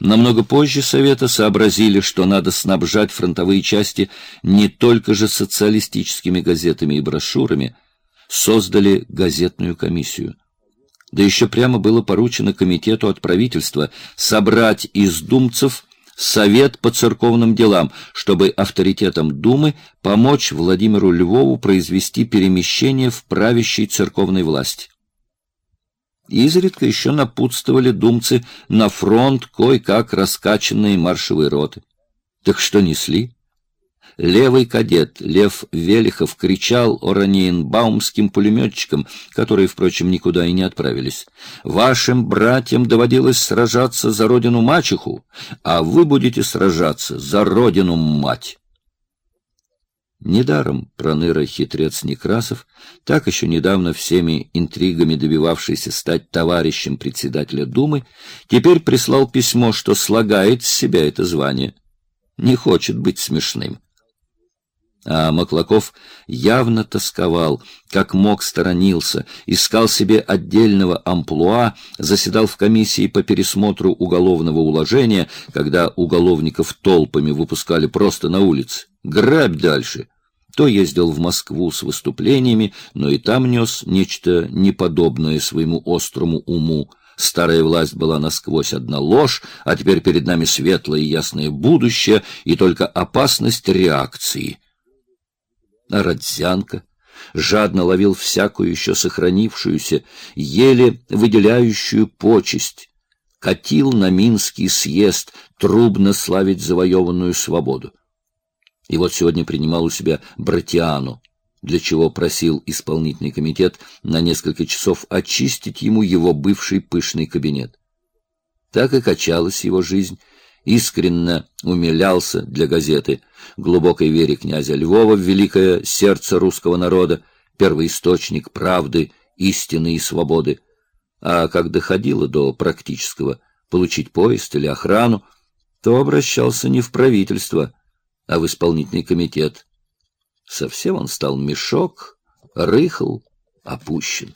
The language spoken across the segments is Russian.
Намного позже Совета сообразили, что надо снабжать фронтовые части не только же социалистическими газетами и брошюрами, создали газетную комиссию. Да еще прямо было поручено комитету от правительства собрать из думцев Совет по церковным делам, чтобы авторитетом Думы помочь Владимиру Львову произвести перемещение в правящей церковной власти. Изредка еще напутствовали думцы на фронт кое-как раскачанные маршевые роты. Так что несли? Левый кадет Лев Велихов кричал ораниенбаумским пулеметчикам, которые, впрочем, никуда и не отправились: «Вашим братьям доводилось сражаться за родину-мачеху, а вы будете сражаться за родину-мать». Недаром проныра-хитрец Некрасов, так еще недавно всеми интригами добивавшийся стать товарищем председателя Думы, теперь прислал письмо, что слагает с себя это звание. Не хочет быть смешным. А Маклаков явно тосковал, как мог сторонился, искал себе отдельного амплуа, заседал в комиссии по пересмотру уголовного уложения, когда уголовников толпами выпускали просто на улице. Грабь дальше. То ездил в Москву с выступлениями, но и там нес нечто неподобное своему острому уму. Старая власть была насквозь одна ложь, а теперь перед нами светлое и ясное будущее, и только опасность реакции. А Родзянко жадно ловил всякую еще сохранившуюся, еле выделяющую почесть, катил на Минский съезд трубно славить завоеванную свободу. И вот сегодня принимал у себя Братиану, для чего просил исполнительный комитет на несколько часов очистить ему его бывший пышный кабинет. Так и качалась его жизнь. Искренно умилялся для газеты глубокой вере князя Львова в великое сердце русского народа, первоисточник правды, истины и свободы. А как доходило до практического получить поезд или охрану, то обращался не в правительство, а в исполнительный комитет. Совсем он стал мешок, рыхл, опущен.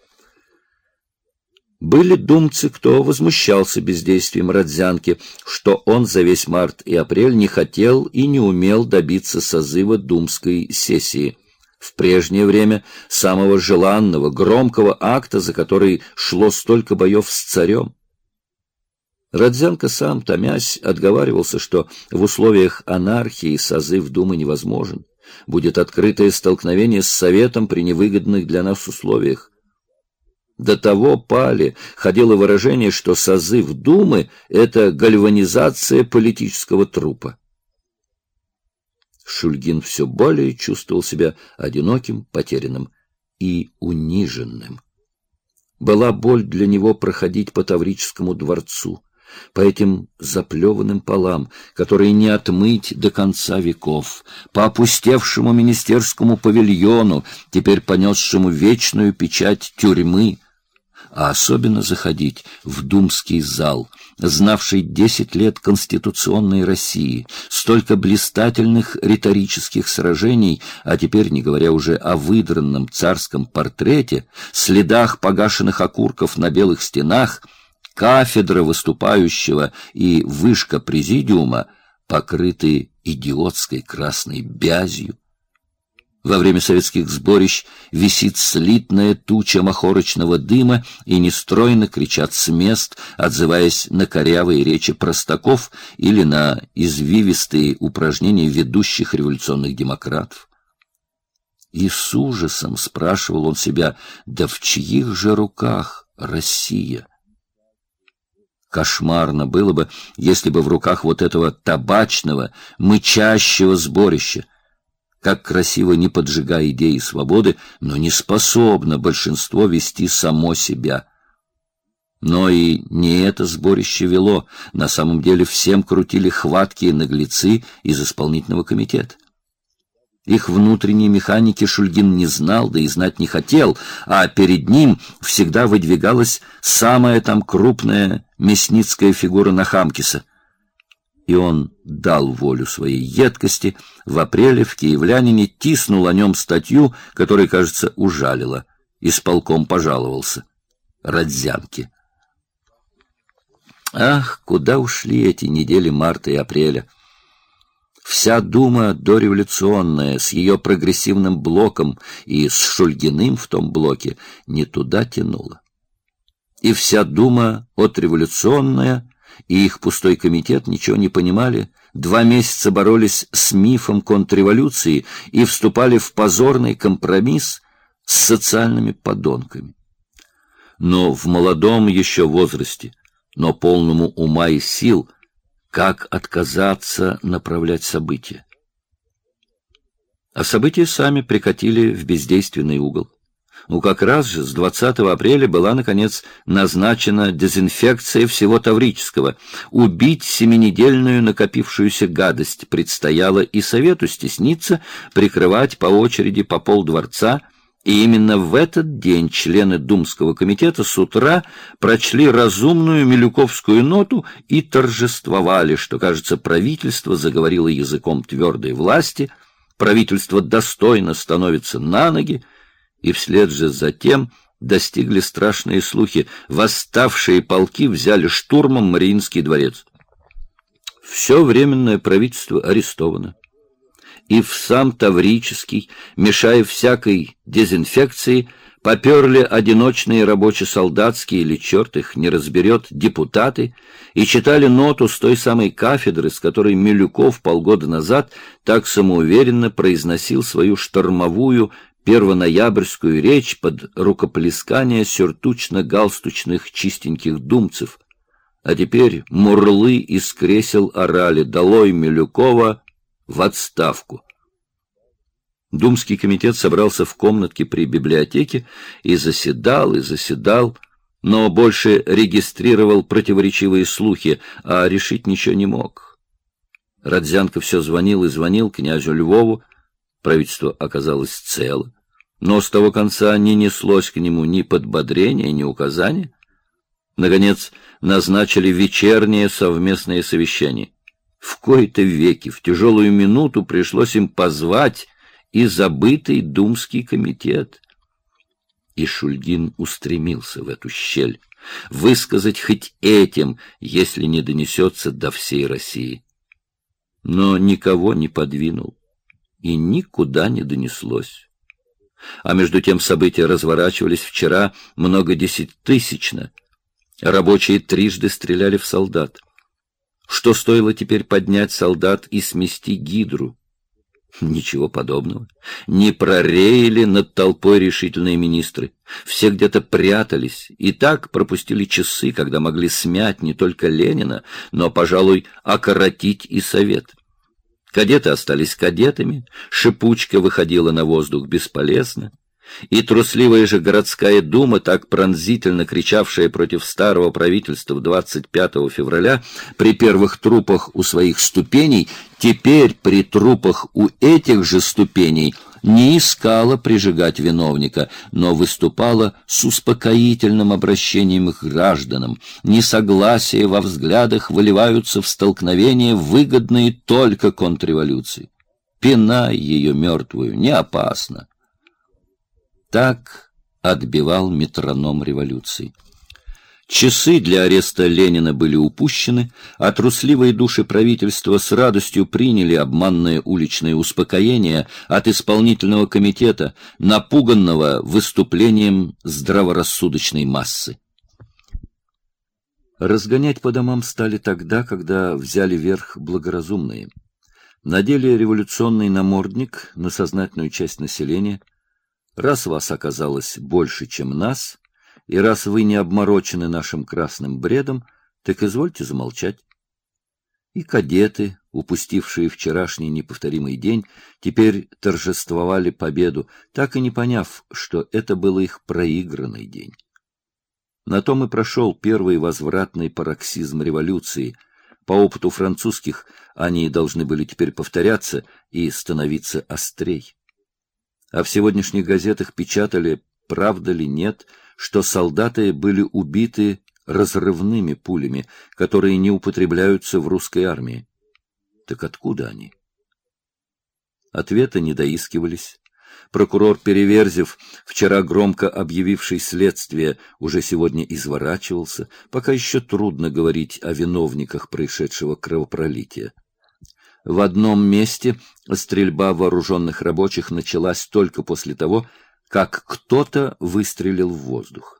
Были думцы, кто возмущался бездействием Родзянки, что он за весь март и апрель не хотел и не умел добиться созыва думской сессии. В прежнее время самого желанного, громкого акта, за который шло столько боев с царем. Родзянко сам, томясь, отговаривался, что в условиях анархии созыв Думы невозможен. Будет открытое столкновение с Советом при невыгодных для нас условиях. До того пали ходило выражение, что созыв Думы — это гальванизация политического трупа. Шульгин все более чувствовал себя одиноким, потерянным и униженным. Была боль для него проходить по Таврическому дворцу, по этим заплеванным полам, которые не отмыть до конца веков, по опустевшему министерскому павильону, теперь понесшему вечную печать тюрьмы, а особенно заходить в думский зал, знавший 10 лет конституционной России, столько блистательных риторических сражений, а теперь, не говоря уже о выдранном царском портрете, следах погашенных окурков на белых стенах, кафедра выступающего и вышка президиума покрыты идиотской красной бязью. Во время советских сборищ висит слитная туча махорочного дыма, и нестройно кричат с мест, отзываясь на корявые речи простаков или на извивистые упражнения ведущих революционных демократов. И с ужасом спрашивал он себя: да в чьих же руках Россия? Кошмарно было бы, если бы в руках вот этого табачного, мычащего сборища, как красиво не поджигая идеи свободы, но не способно большинство вести само себя. Но и не это сборище вело, на самом деле всем крутили хваткие наглецы из исполнительного комитета. Их внутренней механики Шульгин не знал, да и знать не хотел, а перед ним всегда выдвигалась самая там крупная мясницкая фигура Нахамкиса. И он дал волю своей едкости. В апреле в «Киевлянине» тиснул о нем статью, которая, кажется, ужалила. Исполком пожаловался Родзянке. Ах, куда ушли эти недели марта и апреля! Вся Дума дореволюционная, с ее прогрессивным блоком и с Шульгиным в том блоке, не туда тянула. И вся Дума отреволюционная, и их пустой комитет ничего не понимали, 2 месяца боролись с мифом контрреволюции и вступали в позорный компромисс с социальными подонками. Но в молодом еще возрасте, но полному ума и сил, как отказаться направлять события? А события сами прикатили в бездейственный угол. Как раз же с 20 апреля была, наконец, назначена дезинфекция всего Таврического. Убить 7-недельную накопившуюся гадость предстояло и совету стесниться, прикрывать по очереди по полдворца. И именно в этот день члены Думского комитета с утра прочли разумную милюковскую ноту и торжествовали, что, кажется, правительство заговорило языком твердой власти, правительство достойно становится на ноги, и вслед же за тем достигли страшные слухи: восставшие полки взяли штурмом Мариинский дворец. Все временное правительство арестовано. И в сам Таврический, мешая всякой дезинфекции, поперли одиночные рабоче-солдатские, или черт их не разберет, депутаты, и читали ноту с той самой кафедры, с которой Милюков полгода назад так самоуверенно произносил свою штормовую первоноябрьскую речь под рукоплескание сюртучно-галстучных чистеньких думцев. А теперь мурлы из кресел орали: «Долой Милюкова! В отставку!» Думский комитет собрался в комнатке при библиотеке и заседал, но больше регистрировал противоречивые слухи, а решить ничего не мог. Родзянко все звонил и звонил князю Львову. Правительство оказалось цело, но с того конца не неслось к нему ни подбодрения, ни указания. Наконец назначили вечернее совместное совещание. В кои-то веки, в тяжелую минуту пришлось им позвать и забытый Думский комитет. И Шульгин устремился в эту щель, высказать хоть этим, если не донесется до всей России. Но никого не подвинул, и никуда не донеслось. А между тем события разворачивались вчера многодесятитысячно. Рабочие трижды стреляли в солдат. Что стоило теперь поднять солдат и смести гидру? Ничего подобного. Не прореяли над толпой решительные министры. Все где-то прятались и так пропустили часы, когда могли смять не только Ленина, но, пожалуй, окоротить и Совет. Кадеты остались кадетами, шипучка выходила на воздух бесполезно. И трусливая же городская дума, так пронзительно кричавшая против старого правительства 25 февраля, при первых трупах у своих ступеней, теперь при трупах у этих же ступеней не искала прижигать виновника, но выступала с успокоительным обращением к гражданам. Несогласия во взглядах выливаются в столкновения, выгодные только контрреволюции. Пинай ее мертвую, не опасно. Так отбивал метроном революции. Часы для ареста Ленина были упущены, а трусливые души правительства с радостью приняли обманное уличное успокоение от исполнительного комитета, напуганного выступлением здраворассудочной массы. Разгонять по домам стали тогда, когда взяли верх благоразумные. Надели революционный намордник на сознательную часть населения. Раз вас оказалось больше, чем нас, и раз вы не обморочены нашим красным бредом, так извольте замолчать. И кадеты, упустившие вчерашний неповторимый день, теперь торжествовали победу, так и не поняв, что это был их проигранный день. На том и прошел первый возвратный пароксизм революции. По опыту французских они должны были теперь повторяться и становиться острей. А в сегодняшних газетах печатали, правда ли нет, что солдаты были убиты разрывными пулями, которые не употребляются в русской армии. Так откуда они? Ответа не доискивались. Прокурор Переверзев, вчера громко объявивший следствие, уже сегодня изворачивался, пока еще трудно говорить о виновниках происшедшего кровопролития. В одном месте стрельба вооруженных рабочих началась только после того, как кто-то выстрелил в воздух.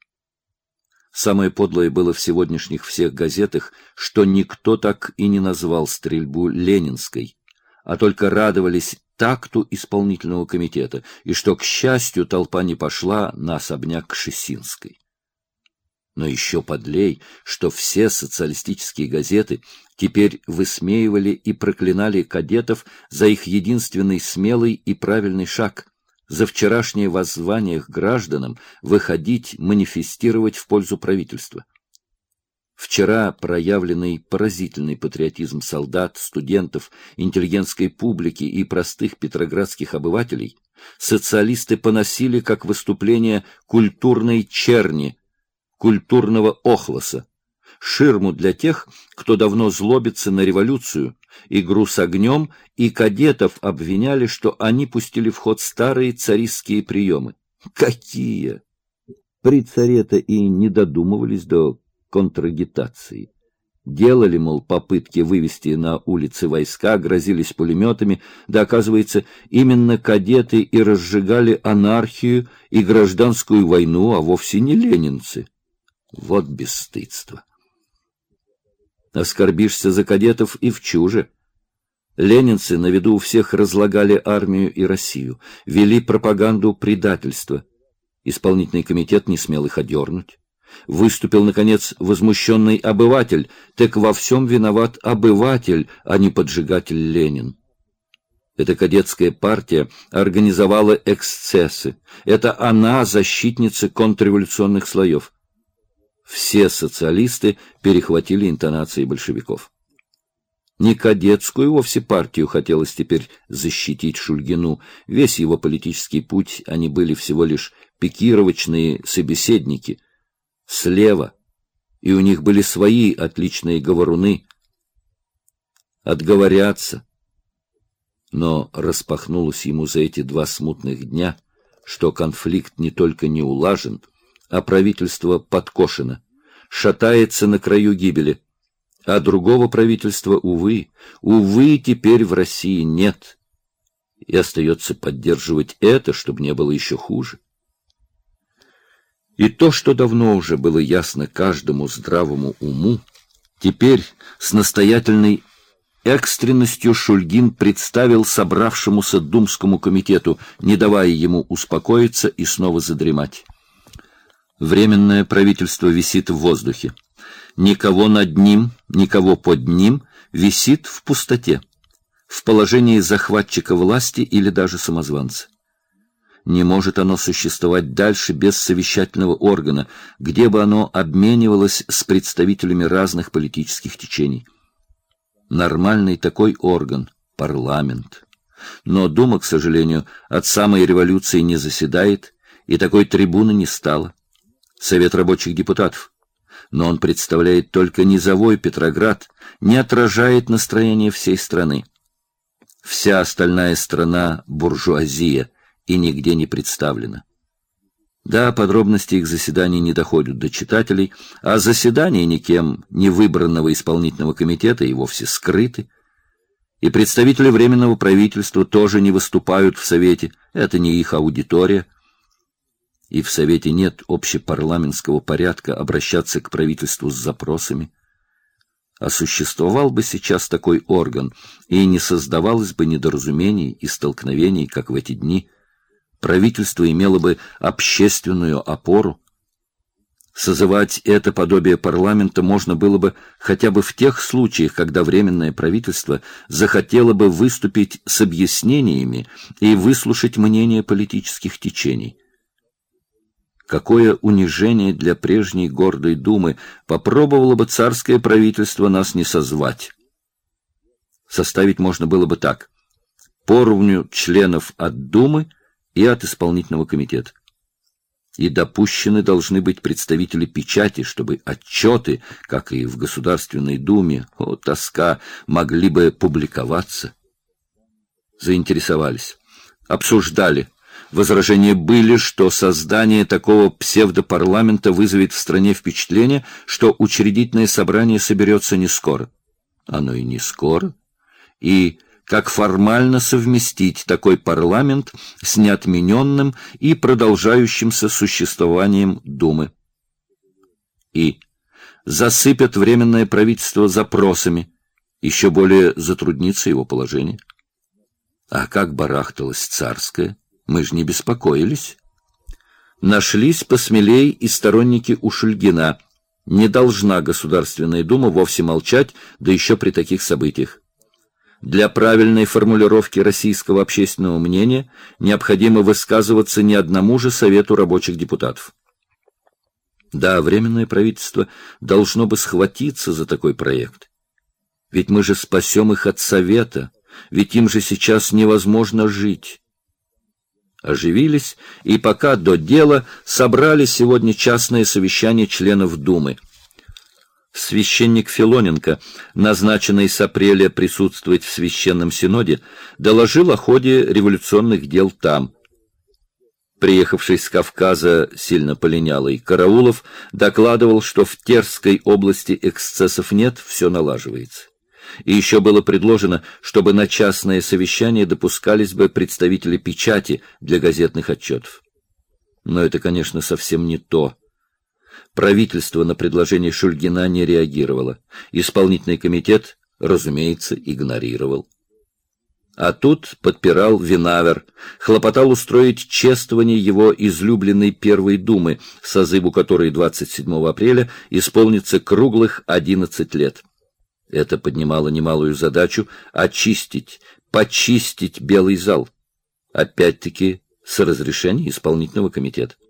Самое подлое было в сегодняшних всех газетах, что никто так и не назвал стрельбу ленинской, а только радовались такту исполнительного комитета, и что, к счастью, толпа не пошла на особняк Кшесинской. Но еще подлей, что все социалистические газеты теперь высмеивали и проклинали кадетов за их единственный смелый и правильный шаг — за вчерашнее воззвание к гражданам выходить, манифестировать в пользу правительства. Вчера проявленный поразительный патриотизм солдат, студентов, интеллигентской публики и простых петроградских обывателей социалисты поносили как выступление культурной черни, культурного охлоса, ширму для тех, кто давно злобится на революцию, игру с огнем, и кадетов обвиняли, что они пустили в ход старые царистские приемы. Какие! При царе-то и не додумывались до контрагитации. Делали, мол, попытки вывести на улицы войска, грозились пулеметами, да, оказывается, именно кадеты и разжигали анархию и гражданскую войну, а вовсе не ленинцы. Вот бесстыдство! Оскорбишься за кадетов и в чуже. Ленинцы на виду у всех разлагали армию и Россию, вели пропаганду предательства. Исполнительный комитет не смел их одернуть. Выступил, наконец, возмущенный обыватель, так во всем виноват обыватель, а не поджигатель Ленин. Эта кадетская партия организовала эксцессы. Это она защитница контрреволюционных слоев. Все социалисты перехватили интонации большевиков. Не кадетскую вовсе партию хотелось теперь защитить Шульгину. Весь его политический путь они были всего лишь пикировочные собеседники. Слева. И у них были свои отличные говоруны. Отговорятся. Но распахнулось ему за эти 2 смутных дня, что конфликт не только не улажен, а правительство подкошено, шатается на краю гибели, а другого правительства, увы, теперь в России нет, и остается поддерживать это, чтобы не было еще хуже. И то, что давно уже было ясно каждому здравому уму, теперь с настоятельной экстренностью Шульгин представил собравшемуся Думскому комитету, не давая ему успокоиться и снова задремать. Временное правительство висит в воздухе. Никого над ним, никого под ним, висит в пустоте, в положении захватчика власти или даже самозванца. Не может оно существовать дальше без совещательного органа, где бы оно обменивалось с представителями разных политических течений. Нормальный такой орган — парламент. Но Дума, к сожалению, от самой революции не заседает, и такой трибуны не стало. Совет рабочих депутатов. Но он представляет только низовой Петроград, не отражает настроение всей страны. Вся остальная страна — буржуазия, и нигде не представлена. Да, подробности их заседаний не доходят до читателей, а заседания никем не выбранного исполнительного комитета и вовсе скрыты. И представители Временного правительства тоже не выступают в Совете, это не их аудитория. И в Совете нет общепарламентского порядка обращаться к правительству с запросами. А существовал бы сейчас такой орган, и не создавалось бы недоразумений и столкновений, как в эти дни. Правительство имело бы общественную опору. Созывать это подобие парламента можно было бы хотя бы в тех случаях, когда Временное правительство захотело бы выступить с объяснениями и выслушать мнение политических течений. Какое унижение для прежней гордой Думы, попробовало бы царское правительство нас не созвать. Составить можно было бы так: поровню членов от Думы и от исполнительного комитета. И допущены должны быть представители печати, чтобы отчеты, как и в Государственной Думе, тоска, могли бы публиковаться. Заинтересовались. обсуждали. Возражения были, что создание такого псевдопарламента вызовет в стране впечатление, что учредительное собрание соберется не скоро. Оно и не скоро. И как формально совместить такой парламент с неотмененным и продолжающимся существованием Думы. И засыпят Временное правительство запросами, еще более затруднится его положение. А как барахталось Царское? Мы же не беспокоились. Нашлись посмелей и сторонники у Шульгина. Не должна Государственная Дума вовсе молчать, да еще при таких событиях. Для правильной формулировки российского общественного мнения необходимо высказываться не одному же Совету рабочих депутатов. Да, Временное правительство должно бы схватиться за такой проект. Ведь мы же спасем их от Совета, ведь им же сейчас невозможно жить. Оживились, и пока до дела собрали сегодня частное совещание членов Думы. Священник Филоненко, назначенный с апреля присутствовать в Священном Синоде, доложил о ходе революционных дел там. Приехавший с Кавказа сильно полинялый Караулов докладывал, что в Терской области эксцессов нет, все налаживается. И еще было предложено, чтобы на частное совещание допускались бы представители печати для газетных отчетов. Но это, конечно, совсем не то. Правительство на предложение Шульгина не реагировало. Исполнительный комитет, разумеется, игнорировал. А тут подпирал Винавер, хлопотал устроить чествование его излюбленной Первой Думы, созыву которой 27 апреля исполнится круглых 11 лет. Это поднимало немалую задачу очистить, почистить Белый зал. Опять-таки с разрешения исполнительного комитета.